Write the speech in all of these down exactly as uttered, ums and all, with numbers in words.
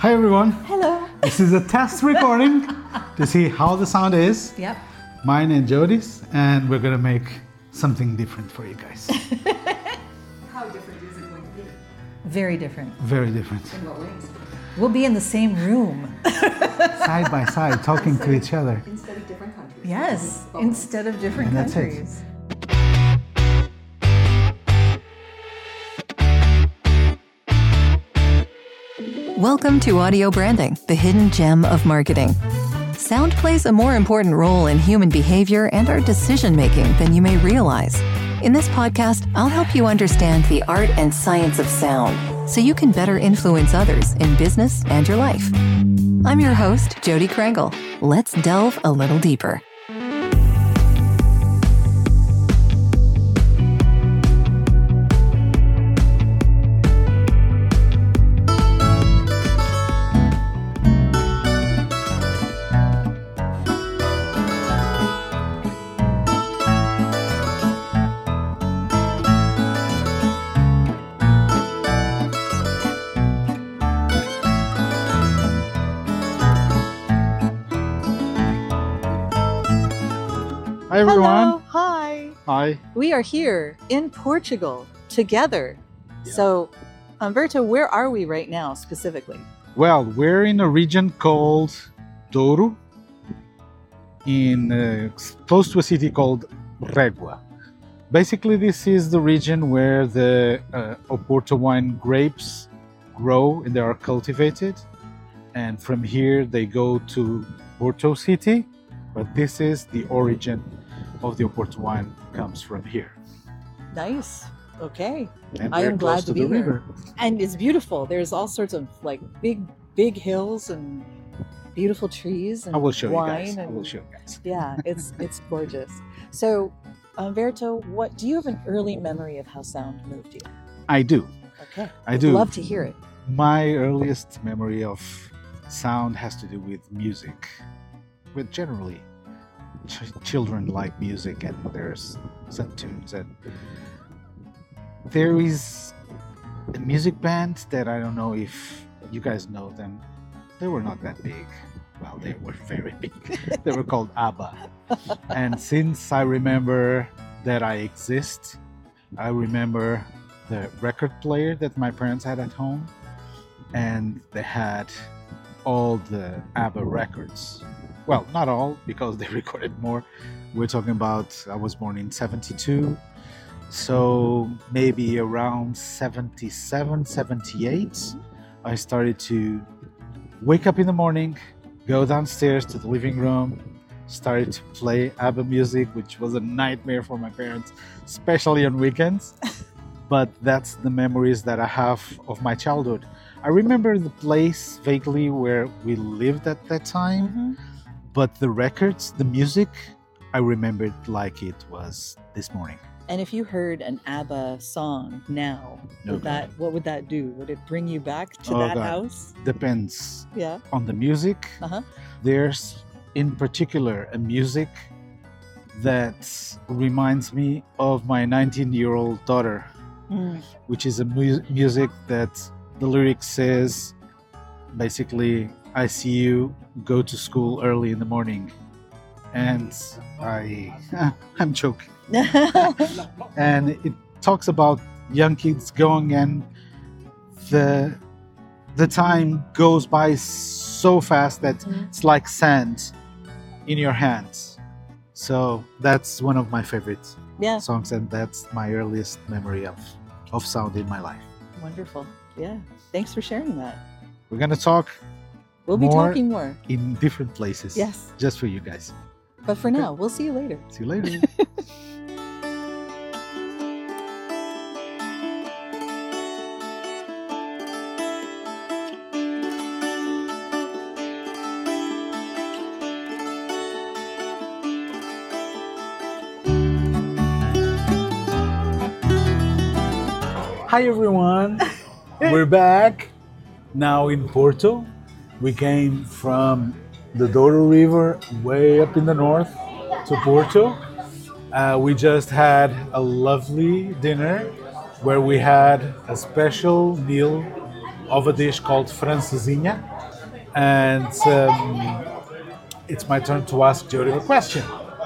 Hi everyone. Hello. This is a test recording to see how the sound is. Yep. Mine and Jody's, and we're gonna make something different for you guys. How different is it going to be? Very different. Very different. In what ways? We'll be in the same room. Side by side, talking to each other. Instead of different countries. Yes, Oh. instead of different And that's it. countries. Welcome to Audio Branding, the hidden gem of marketing. Sound plays a more important role in human behavior and our decision-making than you may realize. In this podcast, I'll help you understand the art and science of sound so you can better influence others in business and your life. I'm your host, Jody Krangle. Let's delve a little deeper. Hi everyone. Hello. Hi. Hi. We are here in Portugal together. So, Humberto, where are we right now specifically? Well, we're in a region called Douro, in uh, close to a city called Régua. Basically, this is the region where the uh, Oporto wine grapes grow and they are cultivated. And from here, they go to Porto City. But this is the origin of the Oporto wine, comes from here. Nice. Okay. And I we're am close glad to the be here. river. And it's beautiful. There's all sorts of like big, big hills and beautiful trees and I will show wine. you guys. I and, will show you guys. Yeah, it's it's gorgeous. So, Humberto, what do you have an early memory of how sound moved you? I do. Okay. I I'd do. love to hear it. My earliest memory of sound has to do with music. But generally, ch- children like music, and there's some tunes. And there is a music band that I don't know if you guys know them. They were not that big. Well, they were very big. They were called ABBA. And since I remember that I exist, I remember the record player that my parents had at home, and they had all the ABBA records. Well, not all, because they recorded more. We're talking about, I was born in seventy-two, so maybe around seventy-seven, seventy-eight, I started to wake up in the morning, go downstairs to the living room, started to play ABBA music, which was a nightmare for my parents, especially on weekends. But that's the memories that I have of my childhood. I remember the place vaguely where we lived at that time, Mm-hmm. but the records, the music, I remembered like it was this morning. And if you heard an ABBA song now, would Okay. that what would that do? Would it bring you back to Oh, that God. house? Depends Yeah. on the music. Uh-huh. There's, in particular, a music that reminds me of my nineteen-year-old daughter, Mm. which is a mu- music that the lyric says, basically, I see you go to school early in the morning. And I, I'm joking. And it talks about young kids going, and the the time goes by so fast that Mhm. it's like sand in your hands. So that's one of my favorite Yeah. songs, and that's my earliest memory of of sound in my life. Wonderful. Yeah. Thanks for sharing that. We're gonna talk We'll be More- talking more. in different places. Yes. Just for you guys. But for now, we'll see you later. See you later. Hi everyone, we're back now in Porto. We came from the Douro River way up in the north to Porto. Uh, we just had a lovely dinner where we had a special meal of a dish called francesinha. And um, it's my turn to ask Jody a question.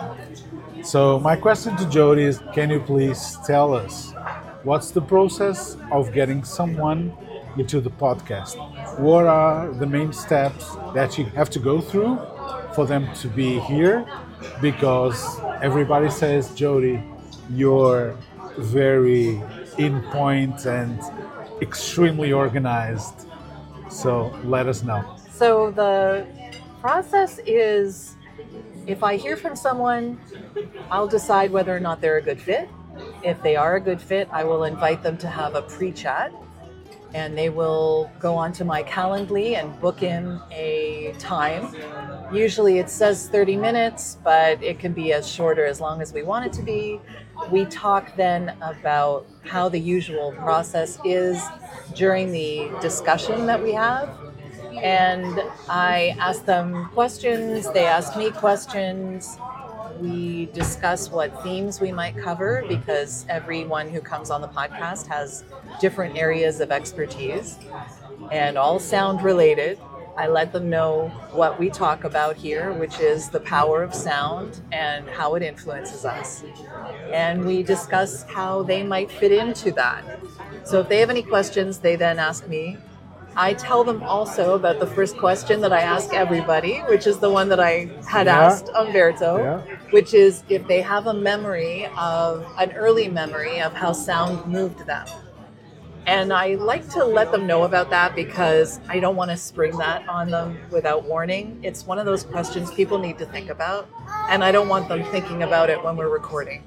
So my question to Jody is, can you please tell us what's the process of getting someone into the podcast? What are the main steps that you have to go through for them to be here? Because everybody says, Jody, you're very in point and extremely organized. So let us know. So the process is, if I hear from someone, I'll decide whether or not they're a good fit. If they are a good fit, I will invite them to have a pre-chat, and they will go onto my Calendly and book in a time. Usually it says thirty minutes, but it can be as short or as long as we want it to be. We talk then about how the usual process is during the discussion that we have. And I ask them questions, they ask me questions. We discuss what themes we might cover, because everyone who comes on the podcast has different areas of expertise and all sound related. I let them know what we talk about here, which is the power of sound and how it influences us. And we discuss how they might fit into that. So if they have any questions, they then ask me. I tell them also about the first question that I ask everybody, which is the one that I had Yeah. asked Umberto, Yeah. which is if they have a memory of, an early memory of how sound moved them. And I like to let them know about that because I don't want to spring that on them without warning. It's one of those questions people need to think about, and I don't want them thinking about it when we're recording.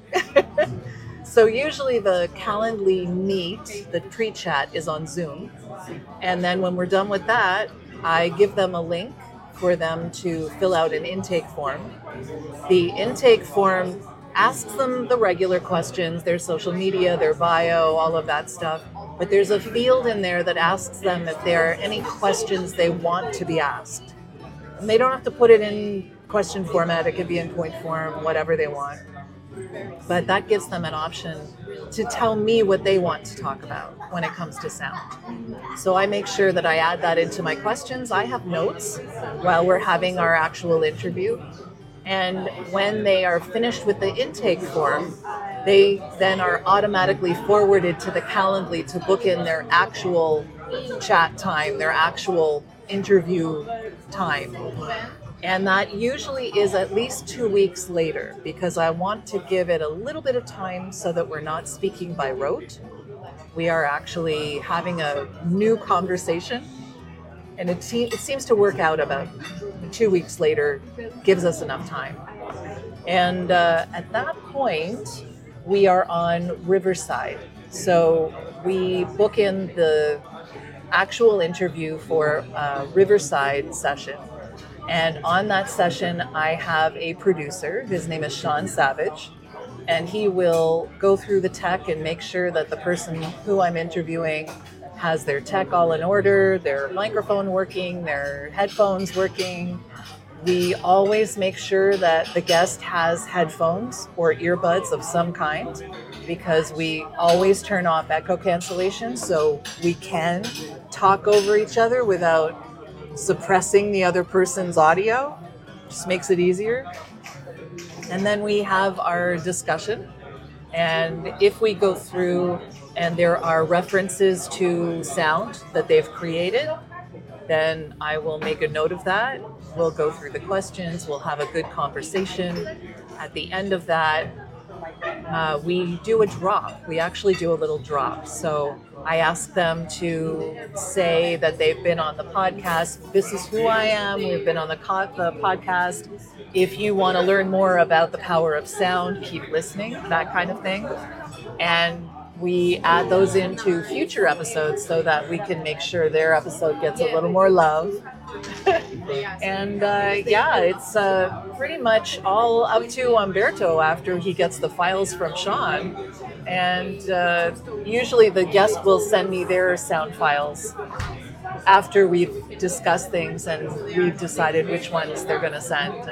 So usually the Calendly meet, the pre-chat, is on Zoom. And then when we're done with that, I give them a link for them to fill out an intake form. The intake form asks them the regular questions, their social media, their bio, all of that stuff. But there's a field in there that asks them if there are any questions they want to be asked. And they don't have to put it in question format. It could be in point form, whatever they want. But that gives them an option to tell me what they want to talk about when it comes to sound. So I make sure that I add that into my questions. I have notes while we're having our actual interview. And when they are finished with the intake form, they then are automatically forwarded to the Calendly to book in their actual chat time, their actual interview time. And that usually is at least two weeks later, because I want to give it a little bit of time so that we're not speaking by rote. We are actually having a new conversation, and it, te- it seems to work out about two weeks later, gives us enough time. And uh, at that point, we are on Riverside. So we book in the actual interview for a Riverside session. And on that session, I have a producer. His name is Sean Savage. And he will go through the tech and make sure that the person who I'm interviewing has their tech all in order, their microphone working, their headphones working. We always make sure that the guest has headphones or earbuds of some kind, because we always turn off echo cancellation so we can talk over each other without suppressing the other person's audio. Just makes it easier. And then we have our discussion. And if we go through and there are references to sound that they've created, then I will make a note of that. We'll go through the questions. We'll have a good conversation. At the end of that, uh, we do a drop. We actually do a little drop. So I ask them to say that they've been on the podcast. This is who I am. We've been on the, co- the podcast. If you want to learn more about the power of sound, keep listening, that kind of thing. And we add those into future episodes so that we can make sure their episode gets a little more love. And uh, yeah, it's uh, pretty much all up to Umberto after he gets the files from Sean. And uh, usually the guest will send me their sound files after we've discussed things and we've decided which ones they're going to send.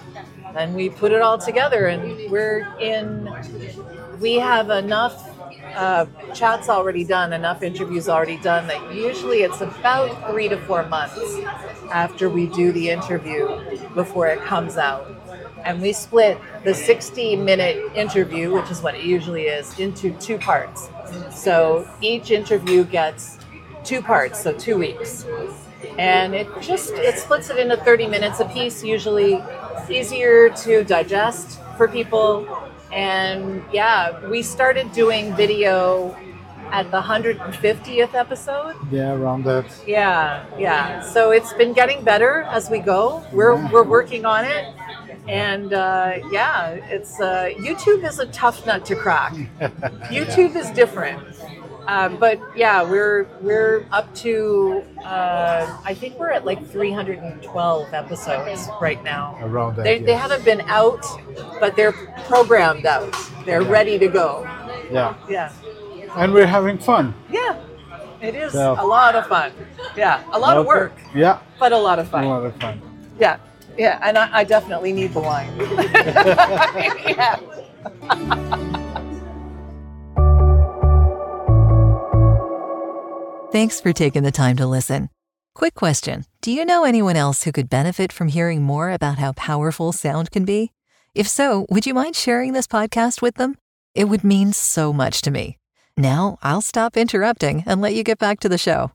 And we put it all together, and we're in, we have enough uh, chat's already done, enough interviews already done that usually it's about three to four months after we do the interview before it comes out. And we split the sixty minute interview, which is what it usually is, into two parts. So each interview gets two parts, so two weeks. And it just, it splits it into thirty minutes a piece, usually easier to digest for people. And yeah, we started doing video at the one hundred fiftieth episode. Yeah, around that. Yeah, yeah. So it's been getting better as we go. We're Yeah. we're working on it. And uh, yeah, it's uh, YouTube is a tough nut to crack. YouTube is different. Uh, but yeah, we're we're up to uh, I think we're at like three hundred twelve episodes right now. Around that. They, yeah. they haven't been out, but they're programmed out. They're ready to go. Yeah. Yeah, And we're having fun. yeah. It is So- a lot of fun. Yeah, a lot of Okay. work, Yeah. but a lot of A fun. lot of fun. Yeah, yeah. And I, I definitely need the wine. Yeah. Thanks for taking the time to listen. Quick question. Do you know anyone else who could benefit from hearing more about how powerful sound can be? If so, would you mind sharing this podcast with them? It would mean so much to me. Now, I'll stop interrupting and let you get back to the show.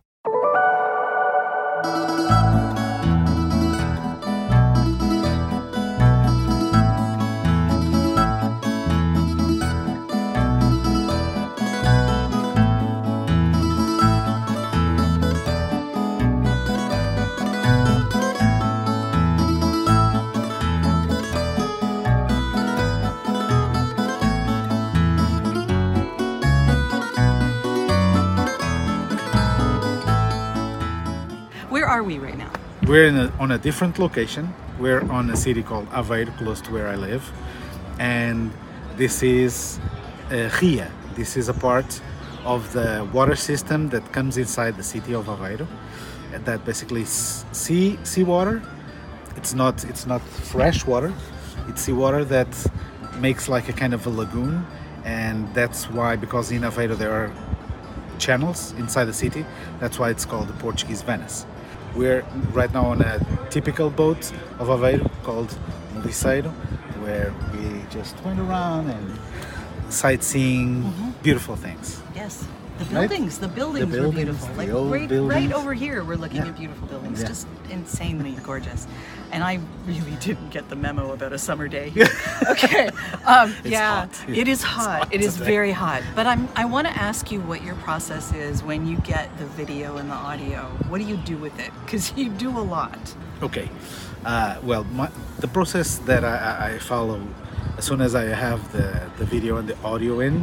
Where are we right now? We're in a, on a different location. We're on a city called Aveiro, close to where I live. And this is uh, Ria. This is a part of the water system that comes inside the city of Aveiro. And that basically is sea seawater. It's not it's not fresh water. It's seawater that makes like a kind of a lagoon. And that's why, because in Aveiro there are channels inside the city, that's why it's called the Portuguese Venice. We're right now on a typical boat of Aveiro called Moliceiro, where we just went around and sightseeing beautiful things. Yes. The Right? buildings, the buildings, The were buildings, beautiful. the Like old right, right buildings. over here, we're looking Yeah. at beautiful buildings. Yeah. Just insanely gorgeous. And I really didn't get the memo about a summer day. Okay. Um, It's yeah, hot. it is hot. hot It is today. very hot. But I'm. I want to ask you what your process is when you get the video and the audio. What do you do with it? Because you do a lot. Okay. Uh, well, my, the process that I, I- I follow, as soon as I have the, the video and the audio in,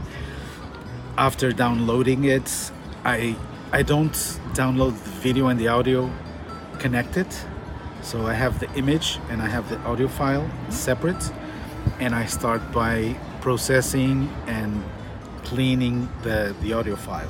after downloading it, I I don't download the video and the audio connected. So I have the image and I have the audio file separate, and I start by processing and cleaning the, the audio file.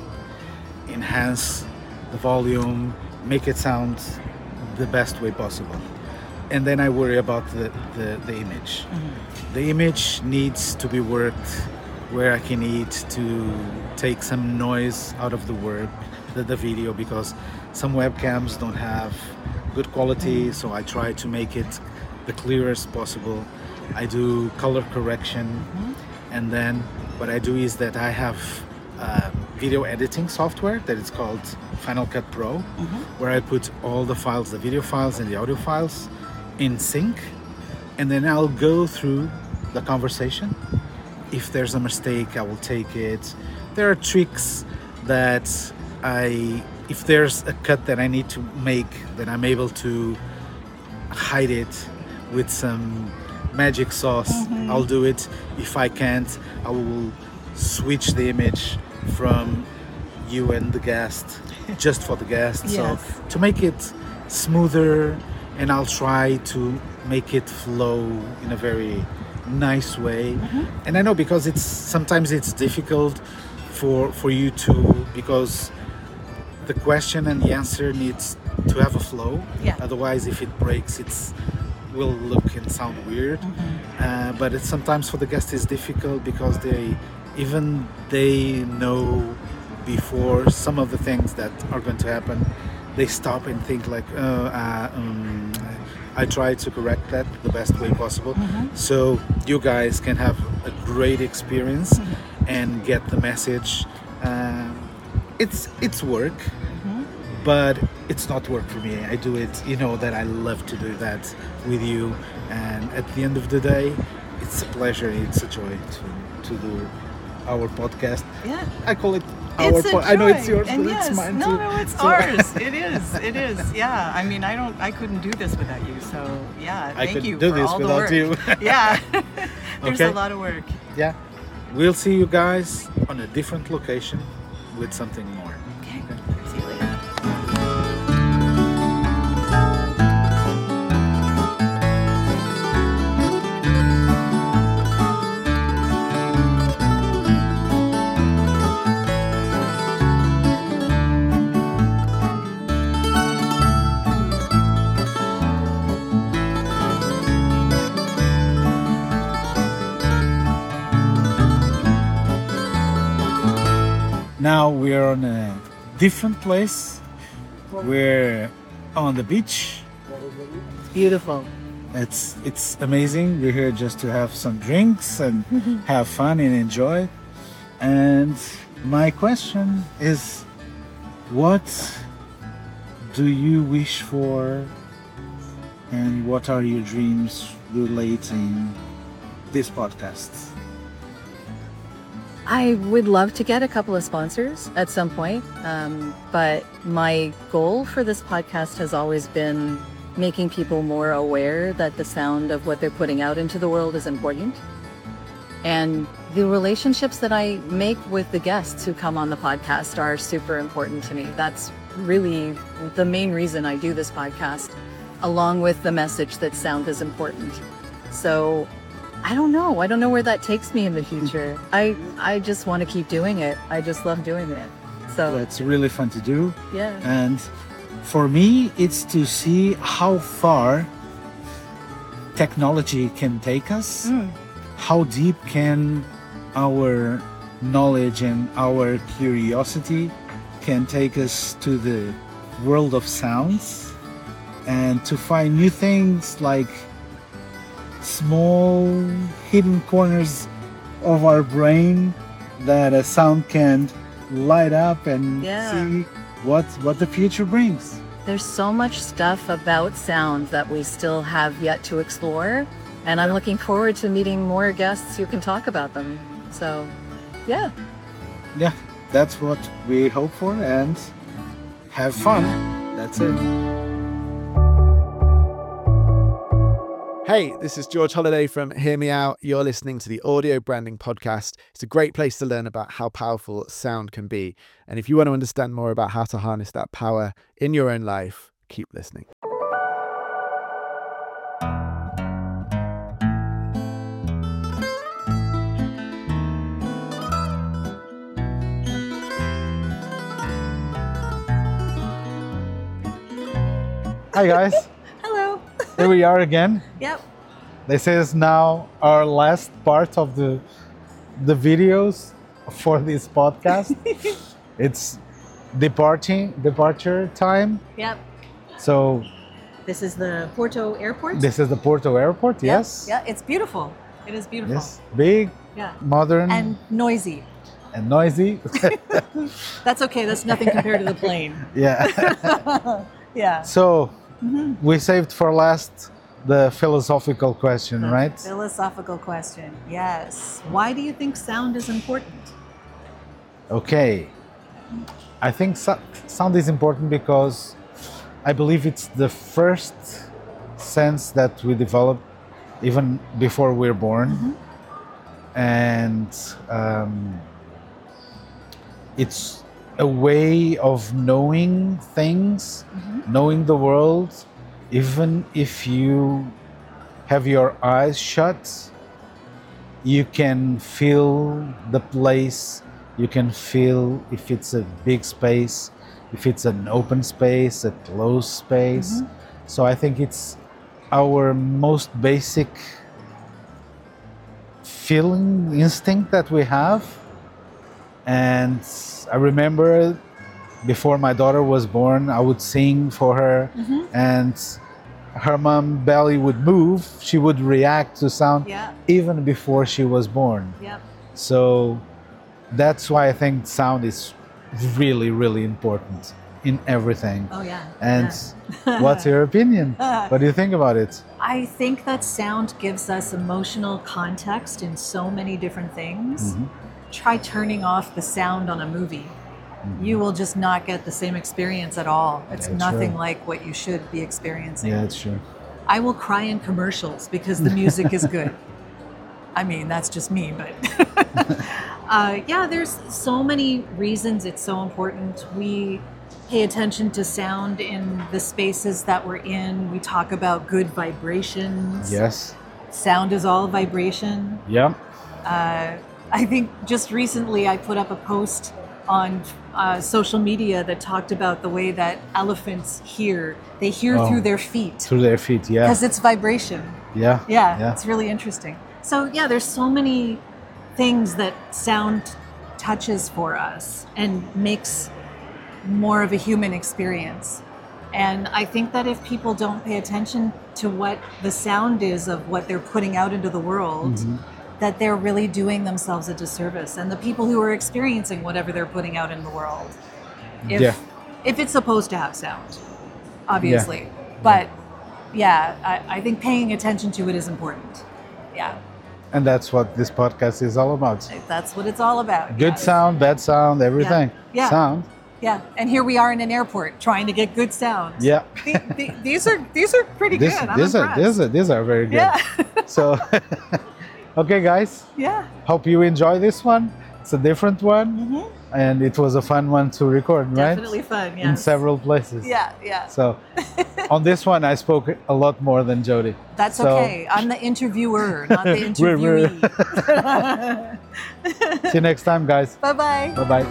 Enhance the volume, make it sound the best way possible. And then I worry about the, the, the image. The image needs to be worked where I can need to take some noise out of the work, the, the video, because some webcams don't have good quality, so I try to make it the clearest possible. I do color correction, and then what I do is that I have uh, video editing software that is called Final Cut Pro, where I put all the files, the video files and the audio files, in sync, and then I'll go through the conversation. If there's a mistake, I will take it. There are tricks that I, if there's a cut that I need to make, then I'm able to hide it with some magic sauce. I'll do it. If I can't, I will switch the image from you and the guest just for the guest. Yes. So to make it smoother, and I'll try to make it flow in a very nice way. And I know, because it's sometimes it's difficult for for you to, because the question and the answer needs to have a flow. Yeah. Otherwise, if it breaks, it's will look and sound weird. Uh, but it's sometimes for the guest is difficult because they even they know before some of the things that are going to happen, they stop and think like, uh, uh, um, I try to correct that the best way possible. Mm-hmm. So you guys can have a great experience mm-hmm. and get the message. Um, it's it's work, mm-hmm. but it's not work for me. I do it, you know, that I love to do that with you. And at the end of the day, it's a pleasure, it's a joy to, to do our podcast. Yeah. I call it It's our po- I know it's yours, and but yes, it's mine no, too. no, it's So- ours. It is. It is. Yeah. I mean, I don't. I couldn't do this without you. So yeah. I Thank couldn't you do for this all the without work. you. Yeah. There's Okay. a lot of work. Yeah. We'll see you guys on a different location with something more. Okay. See you later. Now we're on a different place. We're on the beach. Beautiful. It's it's amazing. We're here just to have some drinks and have fun and enjoy. And my question is, what do you wish for, and what are your dreams relating this podcast? I would love to get a couple of sponsors at some point, um, but my goal for this podcast has always been making people more aware that the sound of what they're putting out into the world is important. And the relationships that I make with the guests who come on the podcast are super important to me. That's really the main reason I do this podcast, along with the message that sound is important. So I don't know. I don't know where that takes me in the future. I I just want to keep doing it. I just love doing it. So That's really fun to do. yeah. And for me, it's to see how far technology can take us. Mm. How deep can our knowledge and our curiosity can take us to the world of sounds, and to find new things like small hidden corners of our brain that a sound can light up and Yeah. see what what the future brings. There's so much stuff about sound that we still have yet to explore, and I'm looking forward to meeting more guests who can talk about them. So, yeah. Yeah, that's what we hope for, and have fun. That's it. Hey, this is George Holiday from Hear Me Out. You're listening to the Audio Branding Podcast. It's a great place to learn about how powerful sound can be. And if you want to understand more about how to harness that power in your own life, keep listening. Hi guys, Hello. here we are again. Yep. This is now our last part of the the videos for this podcast. It's departing departure time. Yep. So This is the Porto Airport. this is the Porto Airport. Yep. Yes. Yeah, it's beautiful. It is beautiful. Yes. Big, Yeah. modern, And noisy. and noisy. That's okay. That's nothing compared to the plane. Yeah. Yeah. So we saved for last the philosophical question, right? Philosophical question. Yes. Why do you think sound is important? Okay. I think so- sound is important because I believe it's the first sense that we develop even before we're born. And um, it's a way of knowing things, knowing the world, even if you have your eyes shut. You can feel the place, you can feel if it's a big space, if it's an open space, a closed space. So I think it's our most basic feeling, instinct that we have. And I remember before my daughter was born, I would sing for her, Mm-hmm. and her mom belly would move. She would react to sound Yeah. even before she was born. Yep. So that's why I think sound is really, really important in everything. Oh yeah. And yeah. what's your opinion? What do you think about it? I think that sound gives us emotional context in so many different things. Mhm. Try turning off the sound on a movie. You will just not get the same experience at all. It's Yeah, nothing true. like what you should be experiencing. Yeah, it's true. I will cry in commercials because the music is good. I mean, that's just me, but uh, yeah, there's so many reasons it's so important. We pay attention to sound in the spaces that we're in. We talk about good vibrations. Yes. Sound is all vibration. Yeah. Uh, I think just recently I put up a post on uh, social media that talked about the way that elephants hear. They hear Oh. through their feet Through their feet. Yeah. because it's vibration. Yeah. Yeah, Yeah. it's really interesting. So yeah, there's so many things that sound touches for us and makes more of a human experience. And I think that if people don't pay attention to what the sound is of what they're putting out into the world, Mhm. that they're really doing themselves a disservice, and the people who are experiencing whatever they're putting out in the world. If, Yeah. if it's supposed to have sound, obviously. But yeah, I, I think paying attention to it is important. Yeah, And that's what this podcast is all about. that's what it's all about. Good yes. sound, bad sound, everything. Yeah. Sound. Yeah, and here we are in an airport trying to get good sound. Yeah. The- the- these are these are pretty This, good. I'm these are impressed. these are these are very good. Yeah. So, okay, guys. Yeah. Hope you enjoy this one. It's a different one, and it was a fun one to record, right? Definitely fun. In Yes. several places. Yeah, yeah. So, on this one, I spoke a lot more than Jody. That's So- okay. I'm the interviewer, not the We're- we're- interviewee. See you next time, guys. Bye bye. Bye bye.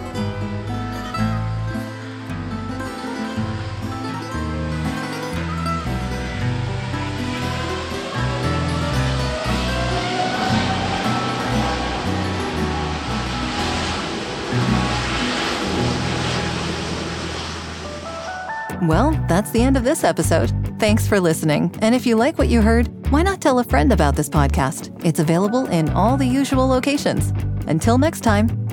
Well, that's the end of this episode. Thanks for listening. And if you like what you heard, why not tell a friend about this podcast? It's available in all the usual locations. Until next time.